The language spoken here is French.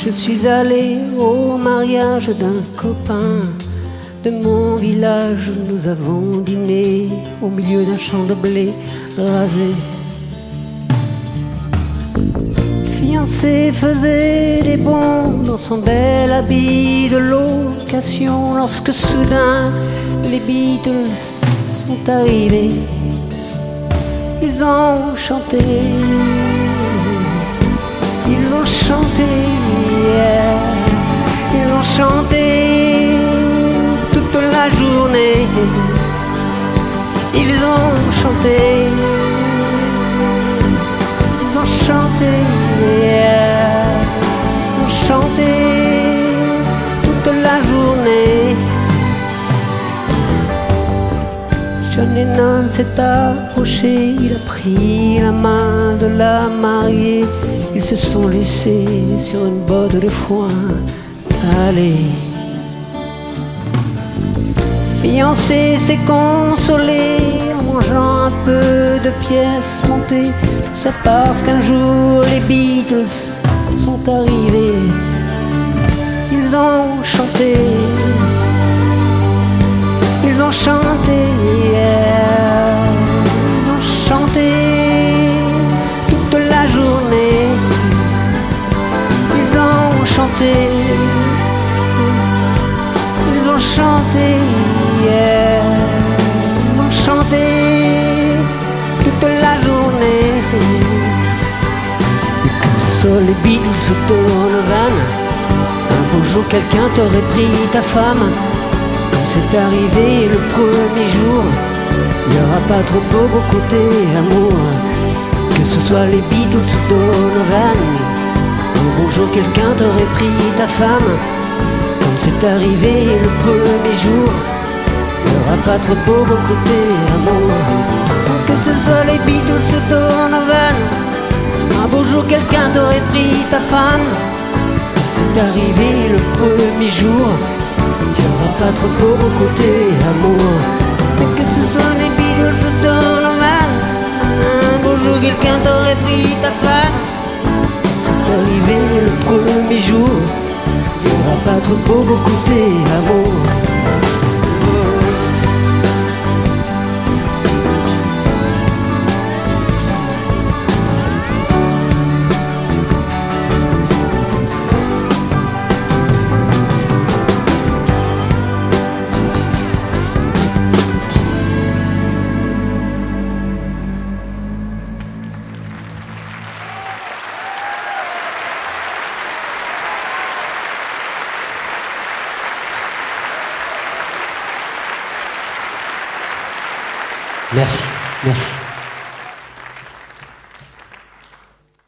Je suis allé au mariage d'un copain de mon village. Nous avons dîné au milieu d'un champ de blé rasé. Le fiancé faisait des bonds dans son bel habit de location lorsque soudain les Beatles sont arrivés. Ils ont chanté, ils ont chanté, ils ont chanté toute la journée. Ils ont chanté, ils ont chanté, ils ont chanté toute la journée. John Lennon s'est approché, il a pris la main de la mariée. Ils se sont laissés sur une botte de foin aller. Le fiancé s'est consolé en mangeant un peu de pièces montées. Tout ça parce qu'un jour les Beatles sont arrivés. Ils ont chanté, ils ont chanté, ils ont chanté toute la journée. Ils ont chanté, ils ont chanté, ils ont chanté toute la journée. Que ce soit les Beatles ou Donovan, un beau jour quelqu'un t'aurait pris ta femme. Comme c'est arrivé le premier jour, il n'y aura pas trop beau côté amour. Que ce soit les Beatles ou Donovan, un beau jour quelqu'un t'aurait pris ta femme. Comme c'est arrivé le premier jour, il n'y aura pas trop beau côté amour. Que ce soit les Beatles ou Donovan, un beau jour quelqu'un t'aurait pris ta femme. Comme c'est arrivé le premier jour, il n'y aura pas trop beau côté amour. Que ce soit les Beatles ou Donovan, un beau jour quelqu'un t'aurait pris ta femme. C'est arrivé le premier jour, il n'y aura pas trop beau côté amour. Merci, merci.